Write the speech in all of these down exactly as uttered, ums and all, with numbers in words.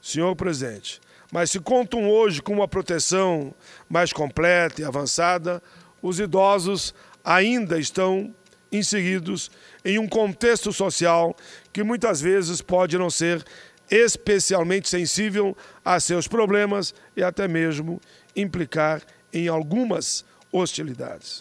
senhor presidente, mas se contam hoje com uma proteção mais completa e avançada, os idosos ainda estão inseridos em um contexto social que muitas vezes pode não ser especialmente sensível a seus problemas e até mesmo implicar em algumas hostilidades.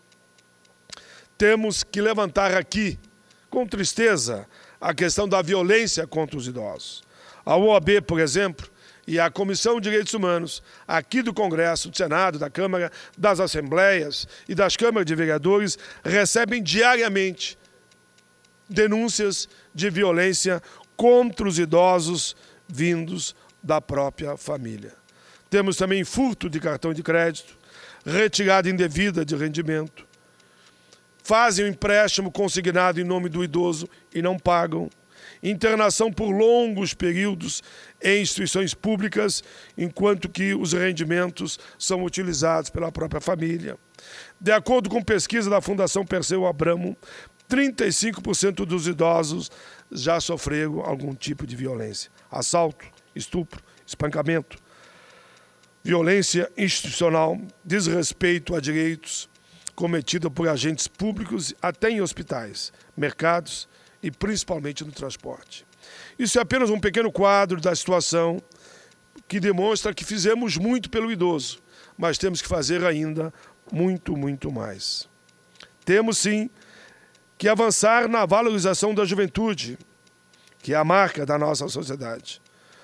Temos que levantar aqui, com tristeza, a questão da violência contra os idosos. A O A B, por exemplo, e a Comissão de Direitos Humanos, aqui do Congresso, do Senado, da Câmara, das Assembleias e das Câmaras de Vereadores, recebem diariamente denúncias de violência contra os idosos vindos da própria família. Temos também furto de cartão de crédito, retirada indevida de rendimento, fazem o empréstimo consignado em nome do idoso e não pagam, internação por longos períodos em instituições públicas, enquanto que os rendimentos são utilizados pela própria família. De acordo com pesquisa da Fundação Perseu Abramo, trinta e cinco por cento dos idosos já sofreram algum tipo de violência. Assalto, estupro, espancamento, violência institucional, desrespeito a direitos cometida por agentes públicos até em hospitais, mercados e principalmente no transporte. Isso é apenas um pequeno quadro da situação que demonstra que fizemos muito pelo idoso, mas temos que fazer ainda muito, muito mais. Temos, sim, que avançar na valorização da juventude, que é a marca da nossa sociedade.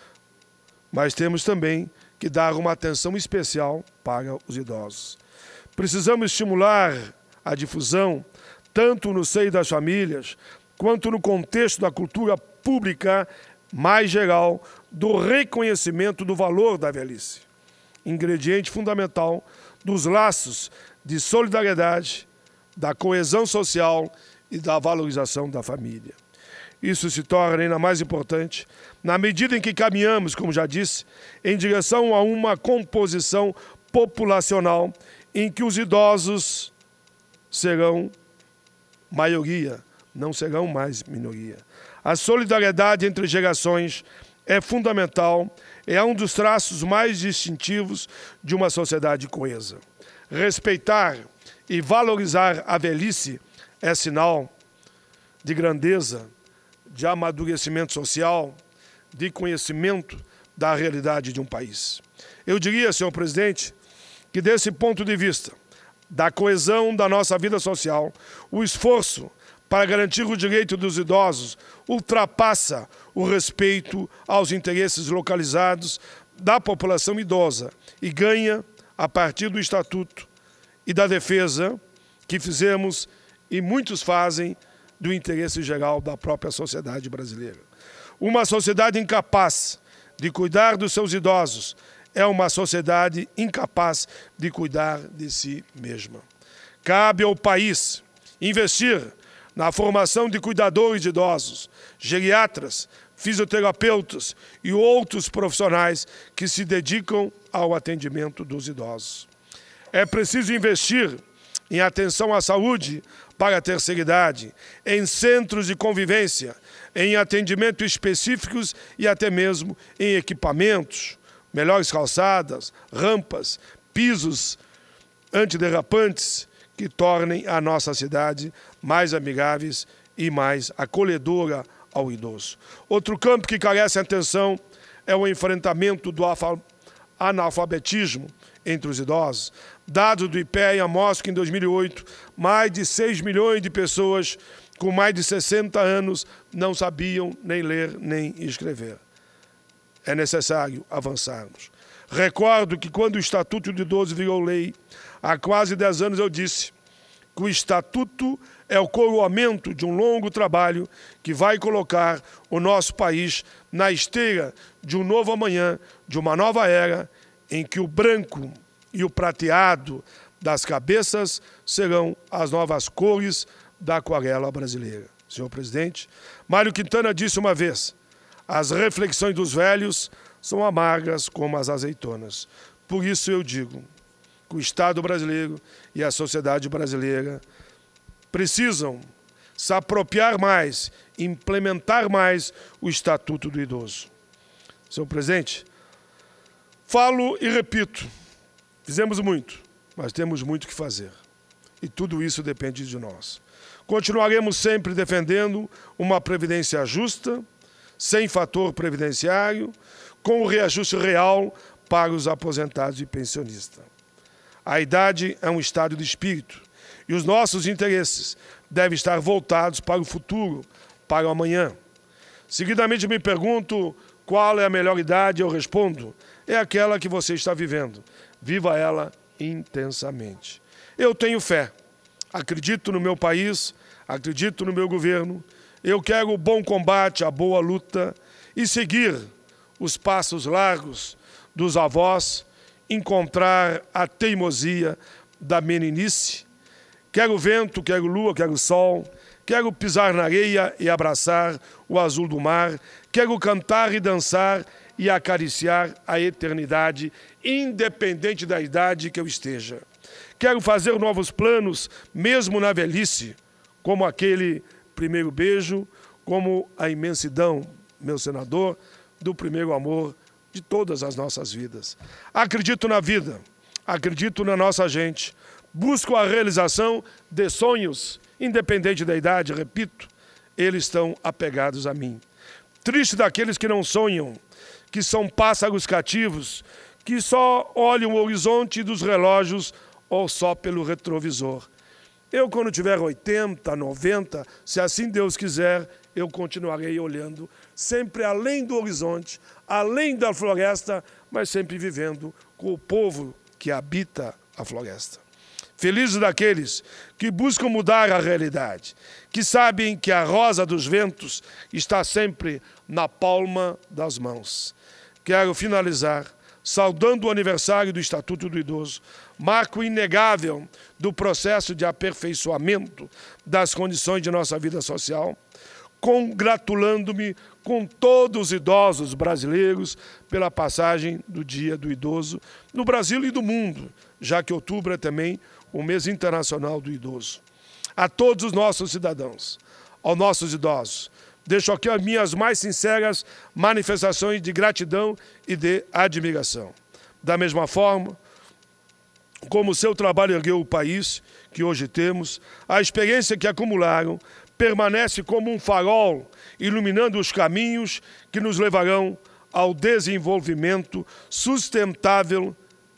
Mas temos também que dar uma atenção especial para os idosos. Precisamos estimular a difusão, tanto no seio das famílias, quanto no contexto da cultura pública mais geral, do reconhecimento do valor da velhice, ingrediente fundamental dos laços de solidariedade, da coesão social e da valorização da família. Isso se torna ainda mais importante na medida em que caminhamos, como já disse, em direção a uma composição populacional em que os idosos serão maioria, não serão mais minoria. A solidariedade entre gerações é fundamental, é um dos traços mais distintivos de uma sociedade coesa. Respeitar e valorizar a velhice é sinal de grandeza, de amadurecimento social, de conhecimento da realidade de um país. Eu diria, senhor presidente, que desse ponto de vista, da coesão da nossa vida social, o esforço para garantir o direito dos idosos ultrapassa o respeito aos interesses localizados da população idosa e ganha, a partir do Estatuto e da defesa que fizemos e muitos fazem, do interesse geral da própria sociedade brasileira. Uma sociedade incapaz de cuidar dos seus idosos é uma sociedade incapaz de cuidar de si mesma. Cabe ao país investir na formação de cuidadores de idosos, geriatras, fisioterapeutas e outros profissionais que se dedicam ao atendimento dos idosos. É preciso investir em atenção à saúde para a terceira idade, em centros de convivência, em atendimento específicos e até mesmo em equipamentos, melhores calçadas, rampas, pisos antiderrapantes que tornem a nossa cidade mais amigáveis e mais acolhedora ao idoso. Outro campo que carece atenção é o enfrentamento do analfabetismo entre os idosos. Dados do IPEA mostram que em dois mil e oito, mais de seis milhões de pessoas com mais de sessenta anos não sabiam nem ler nem escrever. É necessário avançarmos. Recordo que quando o Estatuto do Idoso virou lei, há quase dez anos eu disse que o Estatuto é o coroamento de um longo trabalho que vai colocar o nosso país na esteira de um novo amanhã, de uma nova era, em que o branco e o prateado das cabeças serão as novas cores da aquarela brasileira. Senhor presidente, Mário Quintana disse uma vez: as reflexões dos velhos são amargas como as azeitonas. Por isso eu digo que o Estado brasileiro e a sociedade brasileira precisam se apropriar mais, implementar mais o Estatuto do Idoso. Senhor presidente, falo e repito, fizemos muito, mas temos muito que fazer. E tudo isso depende de nós. Continuaremos sempre defendendo uma previdência justa, sem fator previdenciário, com o reajuste real para os aposentados e pensionistas. A idade é um estado de espírito e os nossos interesses devem estar voltados para o futuro, para o amanhã. Seguidamente me pergunto qual é a melhor idade, eu respondo, é aquela que você está vivendo. Viva ela intensamente. Eu tenho fé, acredito no meu país, acredito no meu governo, eu quero o bom combate, a boa luta e seguir os passos largos dos avós, encontrar a teimosia da meninice. Quero vento, quero lua, quero sol, quero pisar na areia e abraçar o azul do mar, quero cantar e dançar e acariciar a eternidade, independente da idade que eu esteja. Quero fazer novos planos, mesmo na velhice, como aquele primeiro beijo, como a imensidão, meu senador, do primeiro amor de todas as nossas vidas. Acredito na vida, acredito na nossa gente, busco a realização de sonhos, independente da idade, repito, eles estão apegados a mim. Triste daqueles que não sonham, que são pássaros cativos, que só olham o horizonte dos relógios ou só pelo retrovisor. Eu, quando tiver oitenta, noventa, se assim Deus quiser, eu continuarei olhando sempre além do horizonte, além da floresta, mas sempre vivendo com o povo que habita a floresta. Felizes daqueles que buscam mudar a realidade, que sabem que a rosa dos ventos está sempre na palma das mãos. Quero finalizar saudando o aniversário do Estatuto do Idoso, marco inegável do processo de aperfeiçoamento das condições de nossa vida social, congratulando-me com todos os idosos brasileiros pela passagem do Dia do Idoso no Brasil e do mundo, já que outubro é também o mês internacional do idoso. A todos os nossos cidadãos, aos nossos idosos, deixo aqui as minhas mais sinceras manifestações de gratidão e de admiração. Da mesma forma, como o seu trabalho ergueu o país que hoje temos, a experiência que acumularam permanece como um farol, iluminando os caminhos que nos levarão ao desenvolvimento sustentável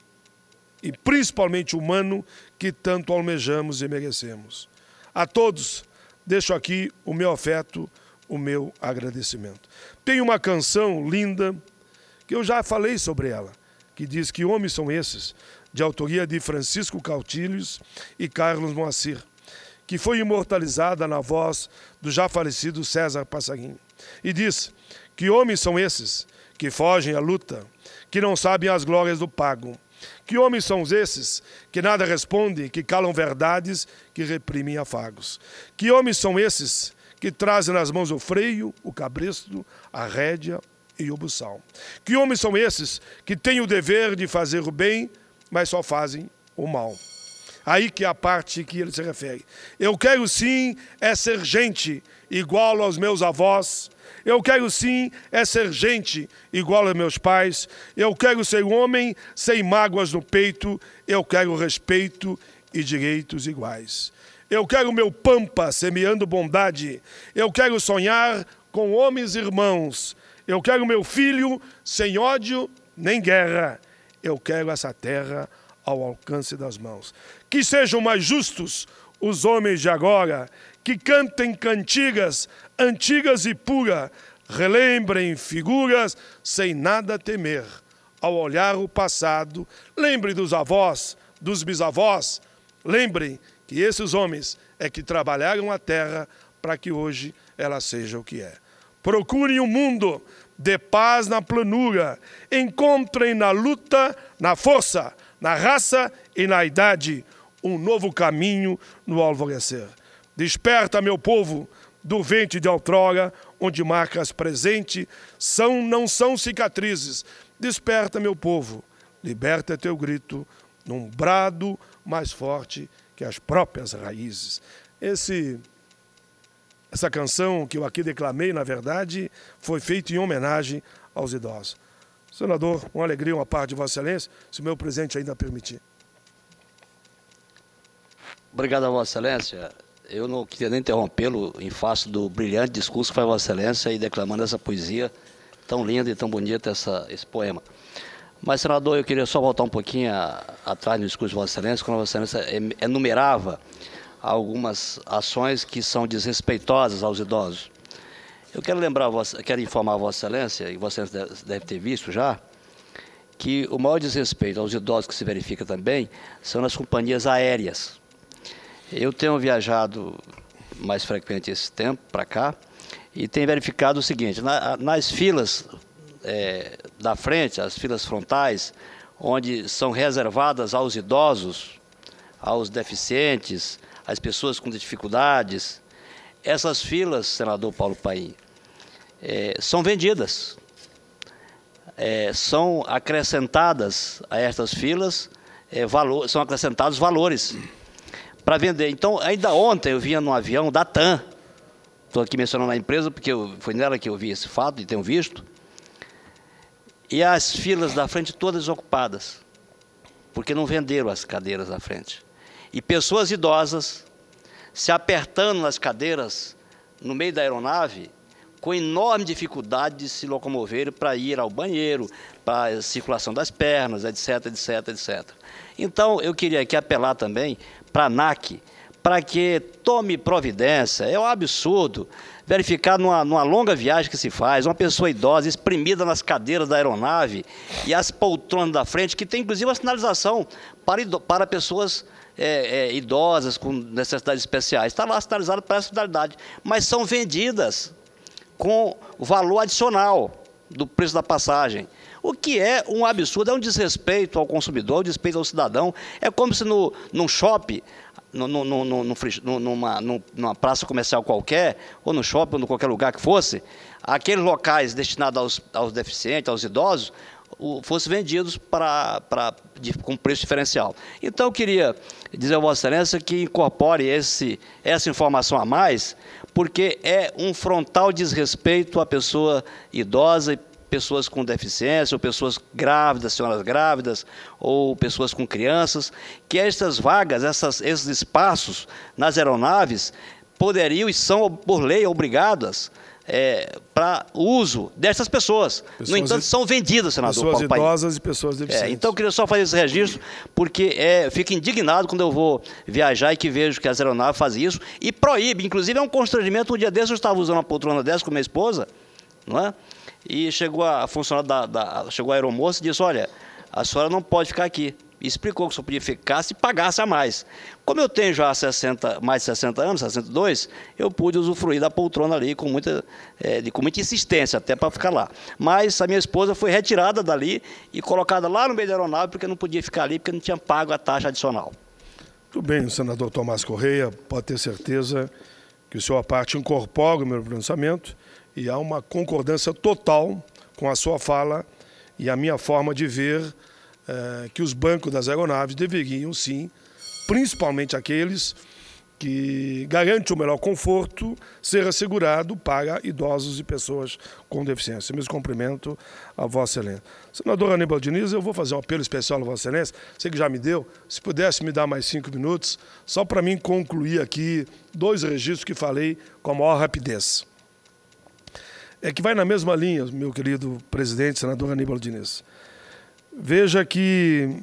e principalmente humano que tanto almejamos e merecemos. A todos, deixo aqui o meu afeto, o meu agradecimento. Tem uma canção linda, que eu já falei sobre ela, que diz que homens são esses, de autoria de Francisco Cautilhos e Carlos Moacir, que foi imortalizada na voz do já falecido César Passarinho. E diz que homens são esses que fogem à luta, que não sabem as glórias do pago. Que homens são esses que nada respondem, que calam verdades, que reprimem afagos. Que homens são esses que trazem nas mãos o freio, o cabresto, a rédea e o buçal. Que homens são esses que têm o dever de fazer o bem, mas só fazem o mal. Aí que é a parte que ele se refere. Eu quero sim é ser gente igual aos meus avós. Eu quero sim é ser gente igual aos meus pais. Eu quero ser um homem sem mágoas no peito. Eu quero respeito e direitos iguais. Eu quero meu pampa semeando bondade. Eu quero sonhar com homens irmãos. Eu quero meu filho sem ódio nem guerra. Eu quero essa terra ao alcance das mãos. Que sejam mais justos os homens de agora, que cantem cantigas antigas e puras, relembrem figuras sem nada temer. Ao olhar o passado, lembrem dos avós, dos bisavós, lembrem que esses homens é que trabalharam a terra para que hoje ela seja o que é. Procurem um mundo de paz na planura, encontrem na luta, na força, na raça e na idade, um novo caminho no alvorecer. Desperta, meu povo, do ventre de outrora, onde marcas presente são, não são cicatrizes. Desperta, meu povo, liberta teu grito, num brado mais forte que as próprias raízes. Esse, essa canção que eu aqui declamei, na verdade, foi feita em homenagem aos idosos. Senador, uma alegria, uma parte de Vossa Excelência, se o meu presidente ainda permitir. Obrigado a Vossa Excelência. Eu não queria nem interrompê-lo em face do brilhante discurso que faz Vossa Excelência e declamando essa poesia tão linda e tão bonita, essa, esse poema. Mas, senador, eu queria só voltar um pouquinho a, atrás no discurso de Vossa Excelência, quando Vossa Excelência enumerava algumas ações que são desrespeitosas aos idosos. Eu quero lembrar, quero informar a Vossa Excelência, e Vossa Excelência deve ter visto já, que o maior desrespeito aos idosos que se verifica também são nas companhias aéreas. Eu tenho viajado mais frequente esse tempo para cá e tenho verificado o seguinte, na, nas filas é, da frente, as filas frontais, onde são reservadas aos idosos, aos deficientes, às pessoas com dificuldades, essas filas, senador Paulo Paim, é, são vendidas, é, são acrescentadas a estas filas, é, valor, são acrescentados valores para vender. Então, ainda ontem eu vinha num avião da TAM, estou aqui mencionando a empresa porque eu, foi nela que eu vi esse fato e tenho visto, e as filas da frente todas ocupadas, porque não venderam as cadeiras da frente. E pessoas idosas se apertando nas cadeiras no meio da aeronave, com enorme dificuldade de se locomover para ir ao banheiro, para a circulação das pernas, etc, etc, etcétera. Então, eu queria aqui apelar também para a ANAC, para que tome providência. É um absurdo verificar numa, numa longa viagem que se faz, uma pessoa idosa espremida nas cadeiras da aeronave e as poltronas da frente, que tem inclusive uma sinalização para, para pessoas é, é, idosas com necessidades especiais. Está lá sinalizado para essa finalidade, mas são vendidas com o valor adicional do preço da passagem. O que é um absurdo, é um desrespeito ao consumidor, um desrespeito ao cidadão. É como se no, num shopping, no, no, no, no, no, numa, numa praça comercial qualquer, ou no shopping, ou em qualquer lugar que fosse, aqueles locais destinados aos, aos deficientes, aos idosos, o, fossem vendidos para, para, de, com preço diferencial. Então, eu queria dizer a Vossa Excelência que incorpore esse, essa informação a mais, porque é um frontal desrespeito à pessoa idosa e pessoas com deficiência, ou pessoas grávidas, senhoras grávidas, ou pessoas com crianças, que estas vagas, essas, esses espaços nas aeronaves poderiam e são, por lei, obrigadas é, para o uso dessas pessoas. pessoas. No entanto, são vendidas, senador Pessoas Paulo idosas Paim. e pessoas deficientes. É, então, eu queria só fazer esse registro, porque é, fico indignado quando eu vou viajar e que vejo que as aeronaves fazem isso e proíbe. Inclusive, é um constrangimento. Um dia desse eu estava usando uma poltrona dessa com minha esposa, não é? E chegou a funcionária da, da chegou a aeromoça e disse, olha, a senhora não pode ficar aqui. E explicou que só podia ficar se pagasse a mais. Como eu tenho já sessenta, mais de sessenta anos, sessenta e dois, eu pude usufruir da poltrona ali com muita, é, de, com muita insistência, até para ficar lá. Mas a minha esposa foi retirada dali e colocada lá no meio da aeronave, porque não podia ficar ali, porque não tinha pago a taxa adicional. Tudo bem, senador Tomás Correia, pode ter certeza que o senhor, a parte, incorpora o meu pronunciamento e há uma concordância total com a sua fala e a minha forma de ver é, que os bancos das aeronaves deveriam, sim, principalmente aqueles que garantem o melhor conforto, ser assegurado para idosos e pessoas com deficiência. Mesmo cumprimento a Vossa Excelência. Senador Aníbal Diniz, eu vou fazer um apelo especial a Vossa Excelência, sei que já me deu, se pudesse me dar mais cinco minutos, só para mim concluir aqui dois registros que falei com a maior rapidez. É que vai na mesma linha, meu querido presidente, senador Aníbal Diniz. Veja que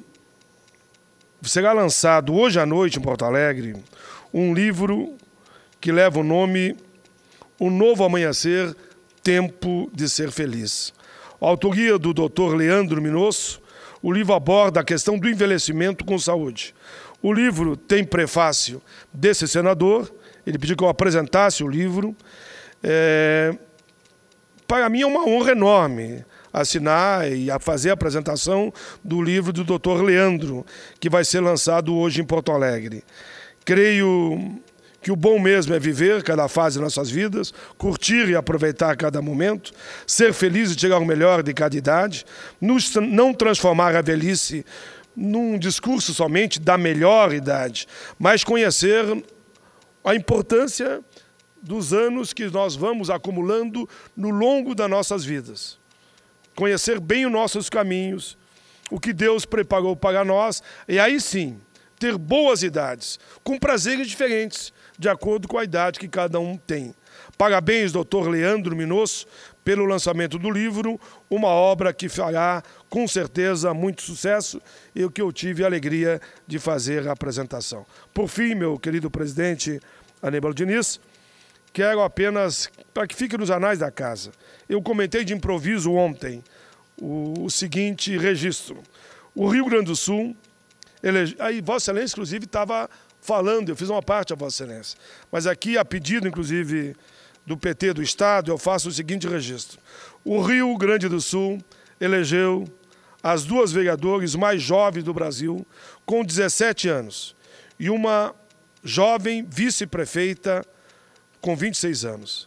será lançado hoje à noite em Porto Alegre um livro que leva o nome Um Novo Amanhecer, Tempo de Ser Feliz. A autoria do doutor Leandro Minosso, o livro aborda a questão do envelhecimento com saúde. O livro tem prefácio desse senador, ele pediu que eu apresentasse o livro. É... Para mim é uma honra enorme assinar e a fazer a apresentação do livro do doutor Leandro, que vai ser lançado hoje em Porto Alegre. Creio que o bom mesmo é viver cada fase de nossas vidas, curtir e aproveitar cada momento, ser feliz e tirar o melhor de cada idade, nos, não transformar a velhice num discurso somente da melhor idade, mas conhecer a importância dos anos que nós vamos acumulando no longo das nossas vidas. conhecer bem os nossos caminhos, o que Deus preparou para nós, e aí sim, ter boas idades, com prazeres diferentes, de acordo com a idade que cada um tem. Parabéns, doutor Leandro Minosso, pelo lançamento do livro, uma obra que fará, com certeza, muito sucesso e o que eu tive a alegria de fazer a apresentação. Por fim, meu querido presidente Aníbal Diniz, quero apenas, para que fique nos anais da casa, eu comentei de improviso ontem o, o seguinte registro. O Rio Grande do Sul, ele, aí Vossa Excelência, inclusive, estava falando, eu fiz uma parte a Vossa Excelência, mas aqui, a pedido, inclusive, do P T do Estado, eu faço o seguinte registro. O Rio Grande do Sul elegeu as duas vereadoras mais jovens do Brasil, com dezessete anos, e uma jovem vice-prefeita com vinte e seis anos.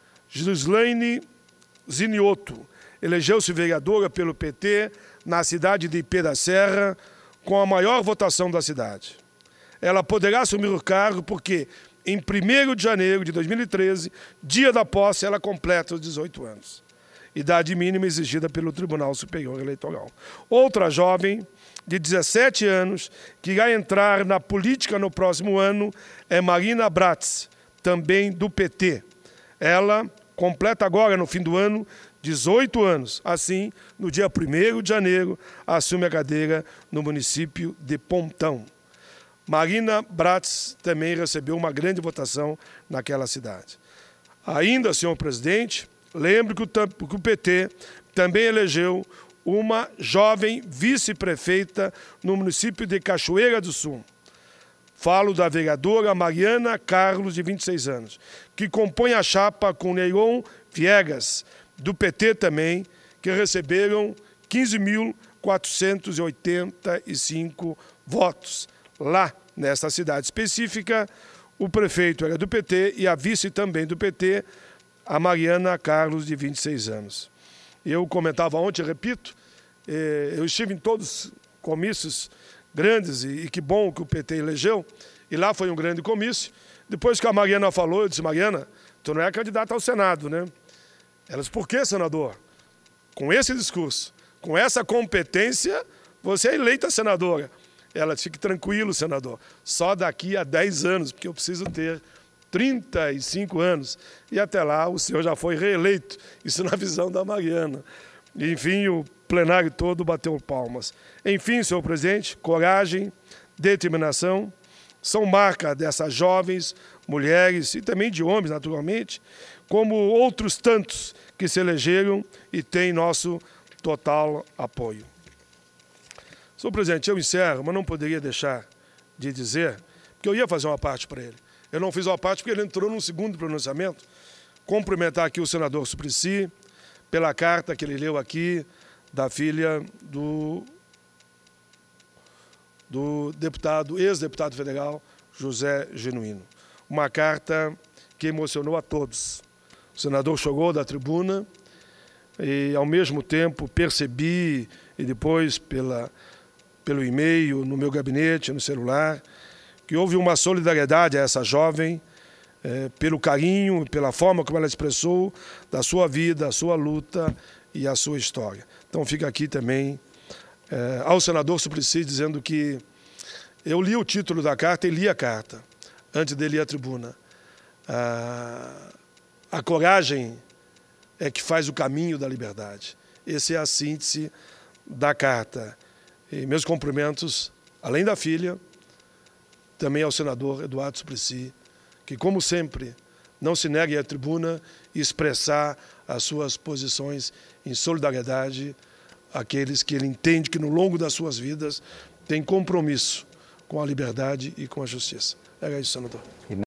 Gislaine Zinioto elegeu-se vereadora pelo P T na cidade de Ipê da Serra, com a maior votação da cidade. Ela poderá assumir o cargo porque, em primeiro de janeiro de dois mil e treze, dia da posse, ela completa os dezoito anos. Idade mínima exigida pelo Tribunal Superior Eleitoral. Outra jovem, de dezessete anos, que irá entrar na política no próximo ano, é Marina Bratz, também do P T. Ela completa agora, no fim do ano, dezoito anos. Assim, no dia primeiro de janeiro, assume a cadeira no município de Pontão. Marina Bratz também recebeu uma grande votação naquela cidade. Ainda, senhor presidente, lembro que o, que o P T também elegeu uma jovem vice-prefeita no município de Cachoeira do Sul. Falo da vereadora Mariana Carlos, de vinte e seis anos, que compõe a chapa com Neiron Viegas, do P T também, que receberam quinze mil quatrocentos e oitenta e cinco votos. Lá, nesta cidade específica, o prefeito era do P T e a vice também do P T, a Mariana Carlos, de vinte e seis anos. Eu comentava ontem, repito, eu estive em todos os comícios grandes e que bom que o P T elegeu, e lá foi um grande comício. Depois que a Mariana falou, eu disse, Mariana, tu não é candidata ao Senado, né? Ela disse, por que, senador? Com esse discurso, com essa competência, você é eleita senadora. Ela disse, fique tranquilo, senador, só daqui a dez anos, porque eu preciso ter trinta e cinco anos, e até lá o senhor já foi reeleito, isso na visão da Mariana. E, enfim, o plenário todo bateu palmas. Enfim, senhor presidente, coragem, determinação, são marca dessas jovens, mulheres e também de homens, naturalmente, como outros tantos que se elegeram e têm nosso total apoio. Senhor presidente, eu encerro, mas não poderia deixar de dizer, porque eu ia fazer uma parte para ele. Eu não fiz uma parte porque ele entrou num segundo pronunciamento. Cumprimentar aqui o senador Suplicy pela carta que ele leu aqui da filha do, do deputado, ex-deputado federal José Genuíno. Uma carta que emocionou a todos. O senador chorou da tribuna e, ao mesmo tempo, percebi, e depois pela... pelo e-mail, no meu gabinete, no celular, que houve uma solidariedade a essa jovem, é, pelo carinho, pela forma como ela expressou da sua vida, a sua luta e a sua história. Então fica aqui também é, ao senador Suplicy dizendo que eu li o título da carta e li a carta, antes dele ir à tribuna. A, a coragem é que faz o caminho da liberdade. Essa é a síntese da carta. E meus cumprimentos, além da filha, também ao senador Eduardo Suplicy, que, como sempre, não se negue à tribuna e expressar as suas posições em solidariedade àqueles que ele entende que, no longo das suas vidas, têm compromisso com a liberdade e com a justiça. Era isso, senador.